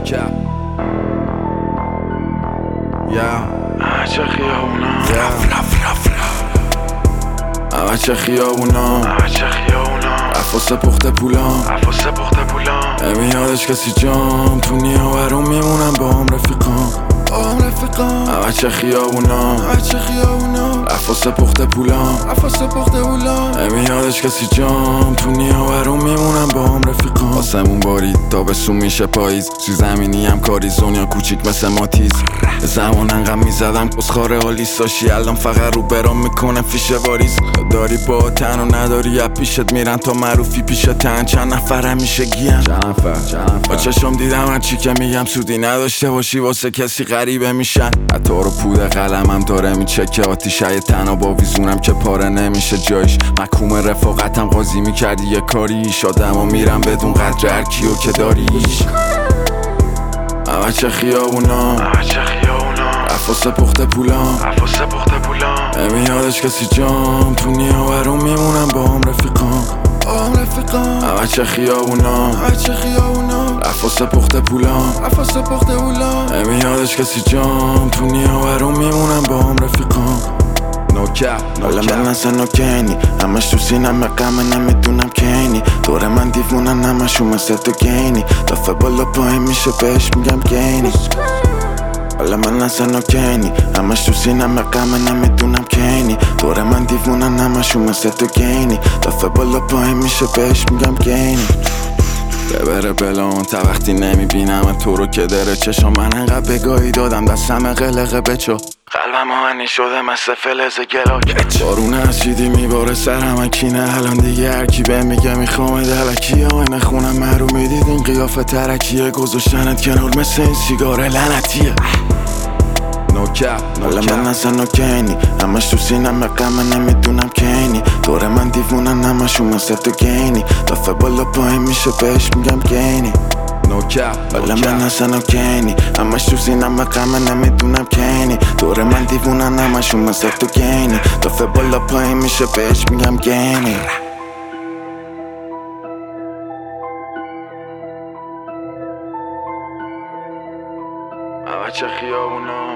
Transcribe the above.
نوکر چه خیابونا چه خیابونا عفاس پخته پولام نمیادش کسی جام تو نیاورون میمونم با هم رفیقام چه خیابونا عفاس پخته پولام نمیادش کسی جام تو نیاورون میمونم با هم رفیقام آسمون بارید تابستون میشه پاییز سوی زمینی هم کاری زونیا کوچیک مثل ماتیز زمان انقدر میزدم کسخاره آلیساشی الان فقط رو برام میکنه فیشه واریز داری با تن و نداری از پیشت میرن تا معروفی پیش تن چند نفر میشه گیم با چشم دیدم هرچی که میگم سودی نداشته باشی واسه کسی غریبه میشن حتی رو پود قلمم داره میچکه آتیشه تنها با ویزونم که پاره نمیشه جایش محکوم رفاقتم قاضی میکردی یه کاری شادم و میرم بدون قدر هر کیو که داریش چه خیابونا عفاس پخته پولام نمیادش کسی جام تو نیاورون میمونم با هم رفیقام چه خیابونا عفاس پخته پولام نمیادش کسی جام تو نیاورون میمونم با هم رفیقام حالا من اصلا نوکنی همش تو سینم غمه نمیدونم کینی دور من دیوونن همشون مثل تو گینی دفعه بالا پایین میشه بهش میگم گینی حالا من اصلا نوکنی همش تو سینم غمه نمیدونم کینی دور من دیوونن همشون مثل تو گینی دفعه بالا پایین میشه بهش میگم گینی ببره بلان تا وقتی نمیبینم تو رو که داره چشم من انقدر بگاهی دادم دستم قلقه بچو قلبم آهنی شده مثل فلز گلاک بارون اسیدی میباره سرم کینه الان دیگه هرکی به میگه میخوام دلکی آینه خونم مرو میدید این قیافه ترکیه گذاشتنت کنار مثل این سیگار لعنتیه حالا من اصلا نوکنی همش تو سینم غمه نمیدونم کینی دور من دیوونن همشون مثل تو گینی دفعه بالا پایین میشه بهش میگم گینی حالا من اصلا نوکنی همش تو سینم غمه نمیدونم کینی دور من دیوونن همشون مثل تو گینی دفعه بالا پایین میشه بهش میگم گینی چه خیابونا